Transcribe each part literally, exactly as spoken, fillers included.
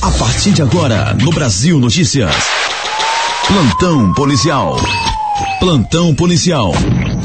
A partir de agora, no Brasil Notícias. Plantão policial. Plantão policial.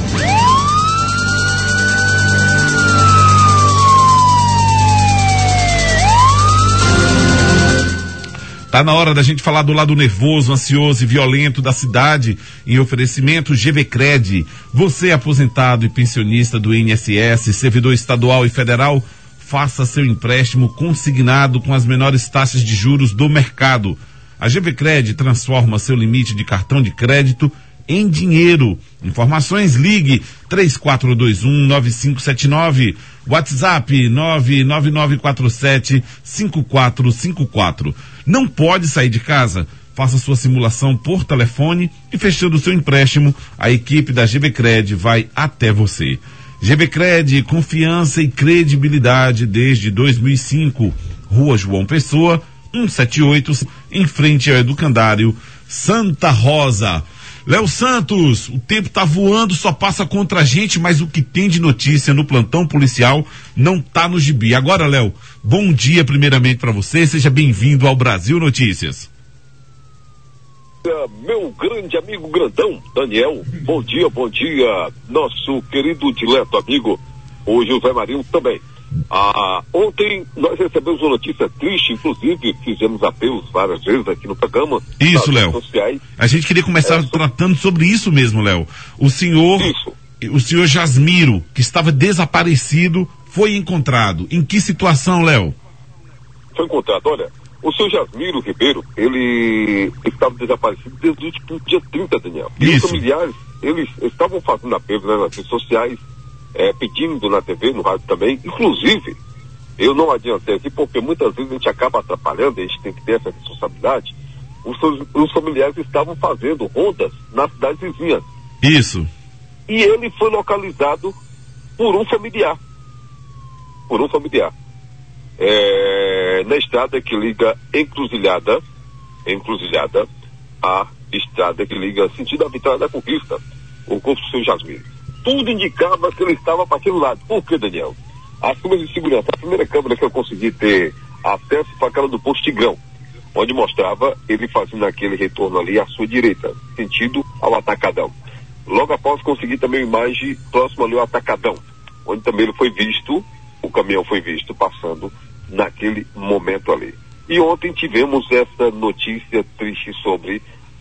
Tá na hora da gente falar do lado nervoso, ansioso e violento da cidade, em oferecimento GVCred. Você, aposentado e pensionista do I N S S, servidor estadual e federal, faça seu empréstimo consignado com as menores taxas de juros do mercado. A GVCred transforma seu limite de cartão de crédito em dinheiro. Informações, ligue três quatro dois um, nove cinco sete nove, WhatsApp nove nove nove quatro sete, cinco quatro cinco quatro. Não pode sair de casa? Faça sua simulação por telefone e, fechando seu empréstimo, a equipe da GVCred vai até você. GVCred, confiança e credibilidade desde dois mil e cinco. Rua João Pessoa, cento e setenta e oito, em frente ao Educandário Santa Rosa. Léo Santos, o tempo tá voando, só passa contra a gente, mas o que tem de notícia no plantão policial não tá no gibi. Agora, Léo, bom dia primeiramente para você, seja bem-vindo ao Brasil Notícias. Meu grande amigo grandão, Daniel, bom dia, bom dia, nosso querido dileto amigo, o José Marinho também. Ah, ontem nós recebemos uma notícia triste, inclusive fizemos apelos várias vezes aqui no programa. Isso, Léo. A gente queria começar é, tratando sobre isso mesmo, Léo. O senhor, isso. o senhor Jasmiro, que estava desaparecido, foi encontrado. Em que situação, Léo? Foi encontrado, olha, o senhor Jasmiro Ribeiro, ele estava desaparecido desde o último dia trinta, Daniel. E isso. Os familiares, eles estavam fazendo apelos, né, nas redes sociais, É, pedindo na T V, no rádio também. Inclusive, eu não adiantei aqui porque muitas vezes a gente acaba atrapalhando, a gente tem que ter essa responsabilidade. Os, os familiares estavam fazendo rondas nas cidades vizinhas. Isso. E ele foi localizado por um familiar. Por um familiar. É, na estrada que liga Encruzilhada, Encruzilhada, a estrada que liga sentido à Vitória da Conquista, o corpo do seu Jasmiro. Tudo indicava que ele estava para aquele lado. Por que, Daniel? As câmeras de segurança, a primeira câmera que eu consegui ter acesso foi aquela do posto Tigrão, onde mostrava ele fazendo aquele retorno ali à sua direita, sentido ao Atacadão. Logo após consegui também uma imagem próxima ali ao Atacadão, onde também ele foi visto, o caminhão foi visto passando naquele momento ali. E ontem tivemos essa notícia triste sobre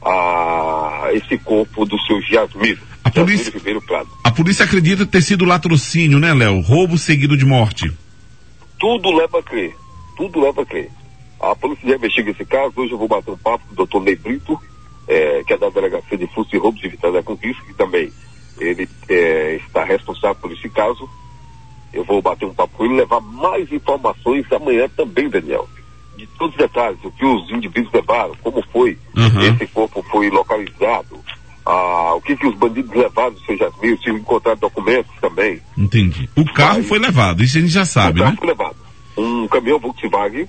a, esse corpo do seu Jasmiro. A polícia, a polícia acredita ter sido latrocínio, né, Léo? Roubo seguido de morte. Tudo leva a crer. Tudo leva a crer. A polícia já investiga esse caso. Hoje eu vou bater um papo com o doutor Ney Brito, é, que é da Delegacia de Furto e Roubos e Vitória da Conquista, que também ele é, está responsável por esse caso. Eu vou bater um papo com ele e levar mais informações amanhã também, Daniel. De todos os detalhes, o que os indivíduos levaram, como foi, uhum. esse corpo foi localizado. Ah, o que que os bandidos levaram do seu Jasmiro, se encontraram documentos também. Entendi. O carro Mas, foi levado, isso a gente já sabe, né? O carro né? foi levado. Um caminhão Volkswagen,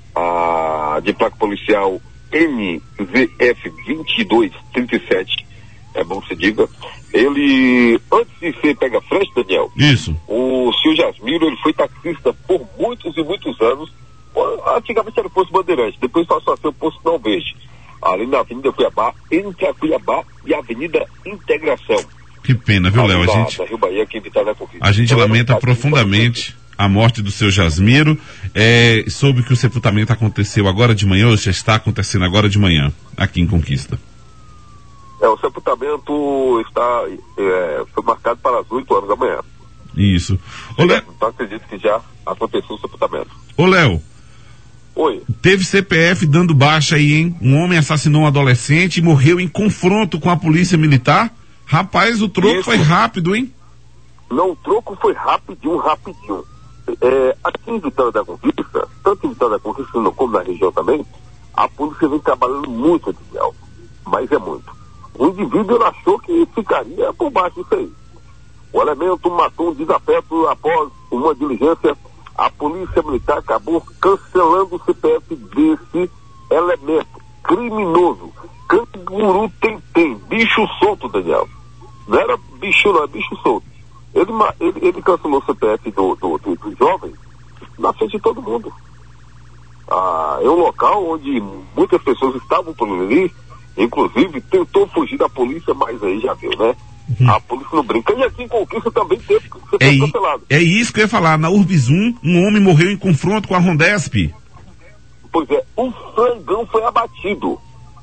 ah, de placa policial N V F vinte e dois trinta e sete, é bom que se diga. Ele, antes de ser pega frente, Daniel, isso. O senhor Jasmiro, ele foi taxista por muitos e muitos anos. Antigamente era o Posto Bandeirante, depois passou a ser o Posto Não Verde, ali na Avenida Cuiabá, entre a Cuiabá e a Avenida Integração. Que pena, viu, Léo? A gente, da Rio Bahia, aqui em Vitória da Conquista. A gente então, lamenta profundamente a morte do seu Jasmiro. É, soube que o sepultamento aconteceu agora de manhã, ou já está acontecendo agora de manhã, aqui em Conquista. É, o sepultamento está, é, foi marcado para as oito horas da manhã. Isso. Ô, Léo, então acredito que já aconteceu o sepultamento. Ô, Léo. Oi. Teve C P F dando baixa aí, hein? Um homem assassinou um adolescente e morreu em confronto com a polícia militar. Rapaz, o troco Isso. foi rápido, hein? Não, o troco foi rapidinho, rapidinho. É, aqui em Vitória da Conquista, tanto em Vitória da Conquista como na região também, a polícia vem trabalhando muito, Daniel, mas é muito. O indivíduo ele achou que ficaria por baixo disso aí. O elemento matou um desafeto após uma diligência. A polícia militar acabou cancelando o C P F desse elemento criminoso. Canguru tem-tem, bicho solto, Daniel. Não era bicho não, é bicho solto. Ele, ele, ele cancelou o C P F do, do, do, do jovem na frente de todo mundo. Ah, é um local onde muitas pessoas estavam por ali, inclusive tentou fugir da polícia, mas aí já viu, né? Uhum. A polícia não brinca. E aqui em Conquista também teve que ser é, cancelado. É isso que eu ia falar. Na Urbizum, um homem morreu em confronto com a Rondesp. Pois é, um frangão foi abatido.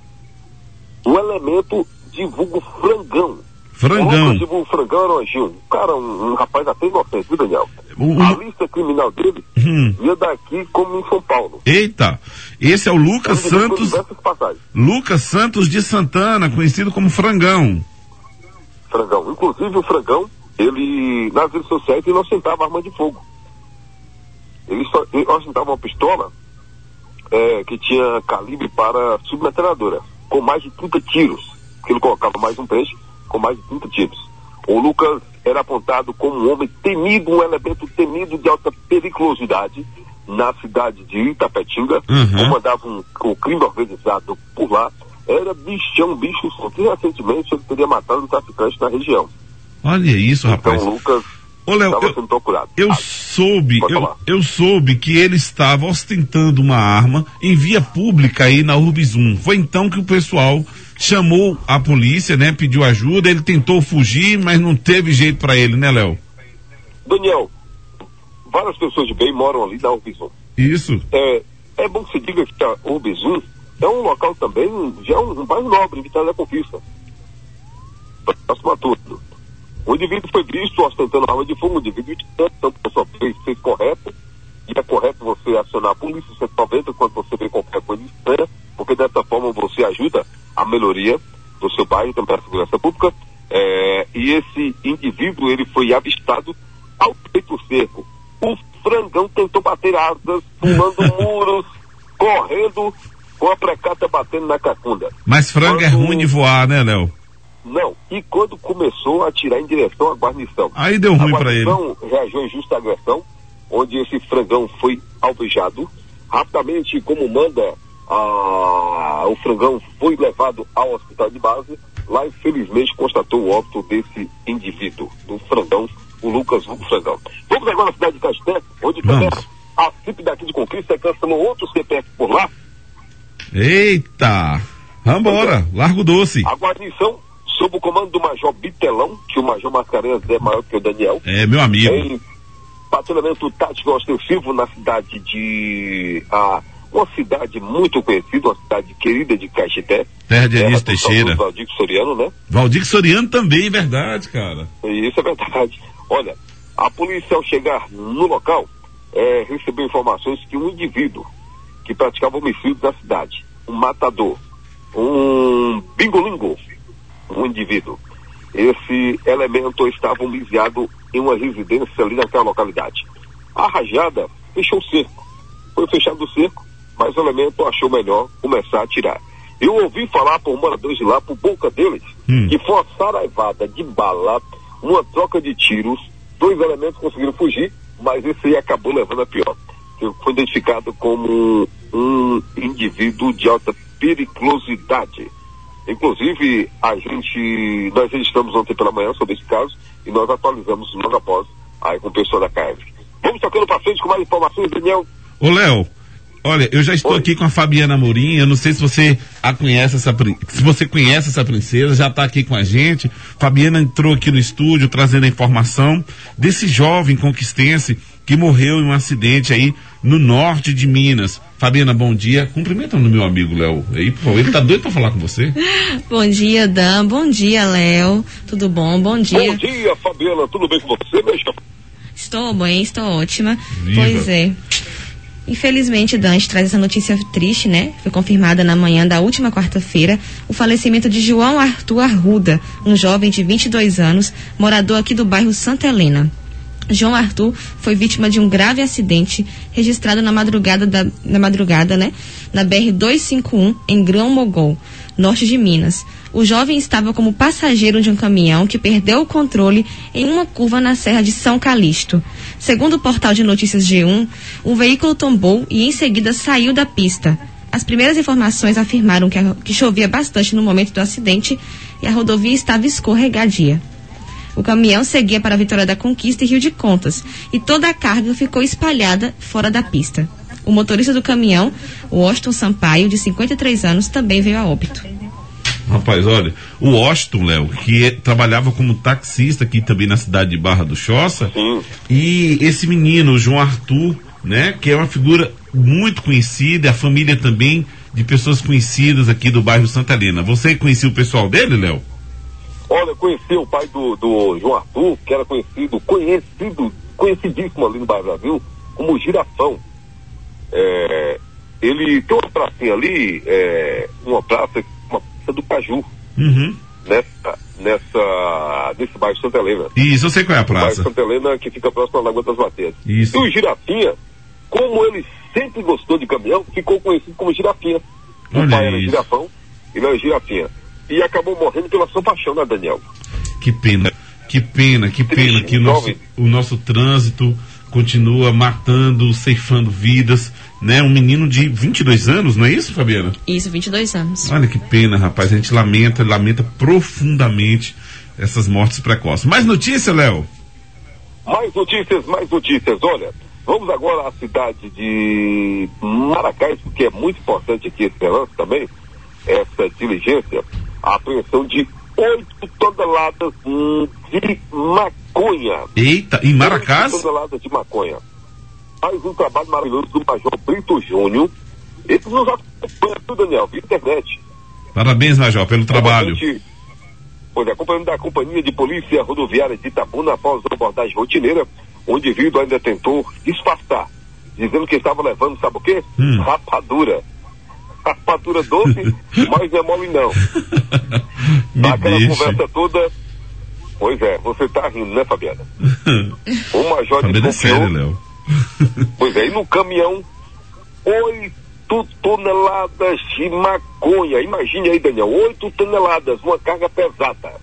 O elemento divulga o frangão. Frangão. Divulga o frangão era um anjinho. Um cara, um, um rapaz até inocente, viu, Daniel? O, a lista criminal dele hum. ia daqui como em São Paulo. Eita, esse é o Lucas Santos. Lucas Santos de Santana, conhecido como Frangão. Frangão. Inclusive o Frangão, ele, nas redes sociais, ele ostentava arma de fogo. Ele, só, ele ostentava uma pistola é, que tinha calibre para submetralhadora, com mais de trinta tiros. Que ele colocava mais um peixe com mais de trinta tiros. O Lucas era apontado como um homem temido, um elemento temido de alta periculosidade na cidade de Itapetinga, uhum. comandava um, o crime organizado por lá. Era bichão, bicho solto. E recentemente ele teria matado um traficante na região. Olha isso, rapaz. Então, Lucas Ô, Léo, estava eu, sendo procurado. Eu ah, soube, eu, eu soube que ele estava ostentando uma arma em via pública aí na Urbizum. Foi então que o pessoal chamou a polícia, né? Pediu ajuda, ele tentou fugir, mas não teve jeito pra ele, né, Léo? Daniel, várias pessoas de bem moram ali na Urbizum. Isso. É, é bom que se diga que a Urbizum é um local também, já é um, um bairro nobre, em Vitória da Conquista. Próximo a tudo. O indivíduo foi visto ostentando arma de fogo, o indivíduo então a pessoa fez, fez correto, e é correto você acionar a polícia cento e noventa quando você vê qualquer coisa estranha, porque dessa forma você ajuda a melhoria do seu bairro, também a segurança pública, é, e esse indivíduo, ele foi avistado ao peito cerco. O Frangão tentou bater asas, pulando muros, correndo, com a precata batendo na cacunda. Mas frango quando... é ruim de voar, né, Léo? Não, e quando começou a atirar em direção à guarnição. Aí deu ruim para ele. A guarnição reagiu em justa agressão, onde esse Frangão foi alvejado. Rapidamente, como manda, a... o Frangão foi levado ao hospital de base. Lá, infelizmente, constatou o óbito desse indivíduo, do Frangão, o Lucas Hugo Frangão. Vamos agora na cidade de Caeté, onde também a C I P daqui de Conquista cancelou outro C P F por lá. Eita! Vambora, Largo Doce. A guarnição, sob o comando do Major Bitelão, que o Major Mascarenhas é maior que o Daniel. É, meu amigo. Em patrulhamento tático ostensivo na cidade de... Ah, uma cidade muito conhecida, uma cidade querida de Caeté. Terra de Anísio Teixeira. Valdir Soriano, né? Valdir Soriano também, verdade, cara. Isso é verdade. Olha, a polícia, ao chegar no local, é, recebeu informações que um indivíduo que praticava homicídios na cidade, um matador, um bingolingo, um indivíduo, esse elemento estava homiciado em uma residência ali naquela localidade. A rajada fechou o cerco. Foi fechado o cerco, mas o elemento achou melhor começar a atirar. Eu ouvi falar por moradores de lá, por boca deles, hum. que foi uma saraivada de bala, uma troca de tiros, dois elementos conseguiram fugir, mas esse aí acabou levando a pior. Foi identificado como um indivíduo de alta periculosidade. Inclusive, a gente, nós registramos ontem pela manhã sobre esse caso e nós atualizamos logo após aí com o pessoal da C A E V. Vamos tocando para frente com mais informações, Daniel. Ô, Léo, olha, eu já estou Oi. aqui com a Fabiana Amorim, eu não sei se você a conhece, essa, se você conhece essa princesa, já está aqui com a gente. Fabiana entrou aqui no estúdio trazendo a informação desse jovem conquistense que morreu em um acidente aí no norte de Minas. Fabiana, bom dia. Cumprimenta no meu amigo Léo. Aí, pô, ele tá doido para falar com você. Bom dia, Dan. Bom dia, Léo. Tudo bom? Bom dia. Bom dia, Fabiana. Tudo bem com você, mesmo? Estou bem, estou ótima. Viva. Pois é. Infelizmente, Dan, a gente traz essa notícia triste, né? Foi confirmada na manhã da última quarta-feira o falecimento de João Arthur Arruda, um jovem de vinte e dois anos, morador aqui do bairro Santa Helena. João Arthur foi vítima de um grave acidente registrado na madrugada, da, na madrugada, né? Na B R duzentos e cinquenta e um, em Grão-Mogol, norte de Minas. O jovem estava como passageiro de um caminhão que perdeu o controle em uma curva na Serra de São Calixto. Segundo o portal de notícias G um, o veículo tombou e em seguida saiu da pista. As primeiras informações afirmaram que, a, que chovia bastante no momento do acidente e a rodovia estava escorregadia. O caminhão seguia para a Vitória da Conquista e Rio de Contas, e toda a carga ficou espalhada fora da pista. O motorista do caminhão, o Washington Sampaio, de cinquenta e três anos, também veio a óbito. Rapaz, olha, o Washington, Léo, que é, trabalhava como taxista aqui também na cidade de Barra do Choça, Sim. E esse menino, o João Arthur, né, que é uma figura muito conhecida, a família também de pessoas conhecidas aqui do bairro Santa Helena. Você conhecia o pessoal dele, Léo? Olha, conheci o pai do, do João Arthur, que era conhecido, conhecido, conhecidíssimo ali no bairro Brasil, como Girafão. É, ele tem uma pracinha ali, é, uma praça, uma praça do Caju, Uhum. nessa, nessa, nesse bairro Santa Helena. Isso, eu sei qual é a O bairro praça. Santa Helena, que fica próximo à Lagoa das Bateiras. Isso. E o Girafinha, como ele sempre gostou de caminhão, ficou conhecido como Girafinha. O Olha pai era isso. Girafão, ele era Girafinha. E acabou morrendo pela sua paixão, né, Daniel? Que pena, que pena, que pena Triste, que o nosso, jovem. o nosso trânsito continua matando, ceifando vidas, né? Um menino de vinte e dois anos, não é isso, Fabiana? Isso, vinte e dois anos. Olha que pena, rapaz. A gente lamenta, lamenta profundamente essas mortes precoces. Mais notícia, Léo? Mais notícias, mais notícias. Olha, vamos agora à cidade de Maracás, porque é muito importante aqui esse lance também, essa diligência, a apreensão de oito toneladas hum, de maconha. Eita, em Maracás? oito toneladas de maconha. Mais um trabalho maravilhoso do Major Brito Júnior. Ele nos acompanha tudo, Daniel, via internet. Parabéns, Major, pelo trabalho. Pois é, acompanhando da Companhia de Polícia Rodoviária de Itabuna após uma abordagem rotineira, o indivíduo ainda tentou disfarçar, dizendo que estava levando, sabe o quê? Hum. Rapadura. Rapadura doce, mas não é mole não. Me Aquela deixa. conversa toda. Pois é, você tá rindo, né, Fabiana? O Major Fabiana é sério, desconfiou. Léo. Pois é, e no caminhão, oito toneladas de maconha. Imagine aí, Daniel, oito toneladas, uma carga pesada.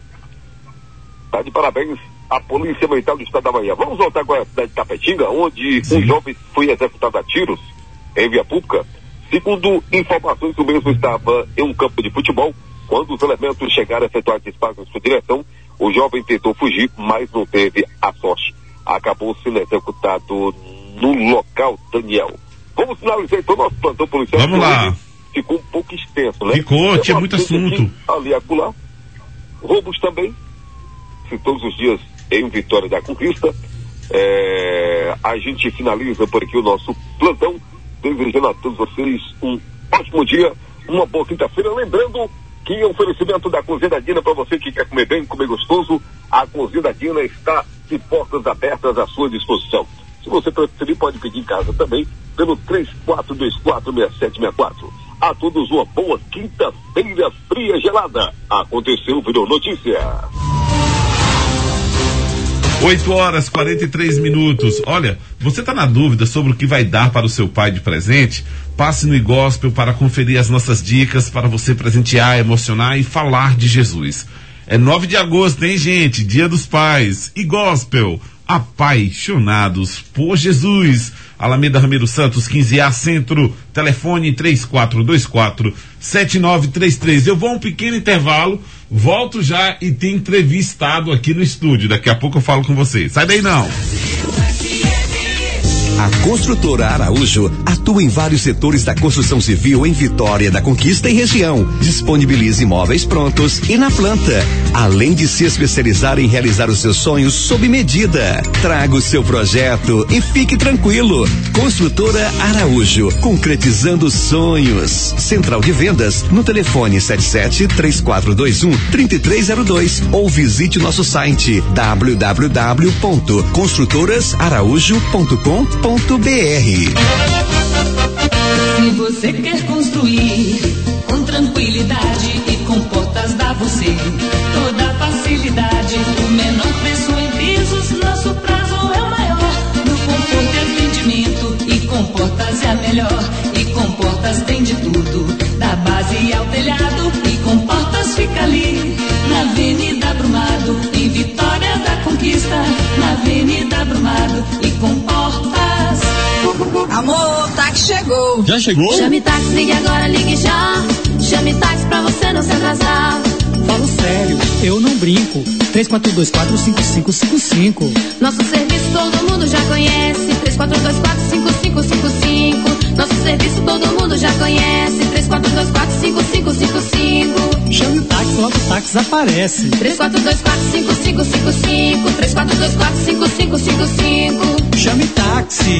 Tá de parabéns à Polícia Militar do Estado da Bahia. Vamos voltar agora à cidade de Tapetinga, onde Sim. um jovem foi executado a tiros em via pública. Segundo informações, o mesmo estava em um campo de futebol. Quando os elementos chegaram a efetuar disparos em sua direção, o jovem tentou fugir, mas não teve a sorte. Acabou sendo executado no local, Daniel. Vamos finalizar então nosso plantão policial. Vamos lá. Ficou um pouco extenso, né? Ficou, Tem tinha uma muito coisa assunto. aqui, ali e acolá. Roubos também. Se todos os dias em Vitória da Conquista. É, a gente finaliza por aqui o nosso plantão, desejando a todos vocês um ótimo dia, uma boa quinta-feira. Lembrando que o oferecimento da Cozinha da Dina, para você que quer comer bem, comer gostoso, a Cozinha da Dina está de portas abertas à sua disposição. Se você preferir, pode pedir em casa também, pelo três quatro dois quatro, seis sete seis quatro. A todos uma boa quinta-feira fria e gelada. Aconteceu, virou notícia. oito horas e quarenta e três minutos. Olha, você está na dúvida sobre o que vai dar para o seu pai de presente? Passe no iGospel para conferir as nossas dicas para você presentear, emocionar e falar de Jesus. É nove de agosto, hein, gente? Dia dos Pais. iGospel, apaixonados por Jesus. Alameda Ramiro Santos, quinze A Centro. Telefone três quatro dois quatro, sete nove três três. Eu vou a um pequeno intervalo, volto já e tem entrevistado aqui no estúdio. Daqui a pouco eu falo com você. Sai daí não. A Construtora Araújo atua em vários setores da construção civil em Vitória da Conquista e região. Disponibiliza imóveis prontos e na planta, além de se especializar em realizar os seus sonhos sob medida. Traga o seu projeto e fique tranquilo. Construtora Araújo, concretizando sonhos. Central de vendas no telefone sete sete, três quatro dois um, três três zero dois ou visite nosso site w w w ponto construtoras araújo ponto com ponto br. Se você quer construir com tranquilidade e com portas da você toda facilidade, o menor preço em pisos, nosso prazo é o maior. No conforto e atendimento e com portas é a melhor. E com portas tem de tudo, da base ao telhado. E com portas fica ali na Avenida Brumado, em Vitória da Conquista, na Avenida Brumado. E com portas. Amor, o táxi chegou. Já chegou? Chame táxi, ligue agora, ligue já. Chame táxi pra você não se atrasar. Falo sério, eu não brinco. três quatro dois quatro, cinco cinco cinco cinco. Nosso serviço todo mundo já conhece. três quatro dois quatro, cinco cinco cinco cinco. Nosso serviço todo mundo já conhece. três quatro dois quatro cinco cinco cinco cinco. Chame o táxi, logo o táxi aparece. três quatro dois quatro cinco cinco cinco cinco. três quatro dois quatro cinco cinco cinco cinco. Chame táxi.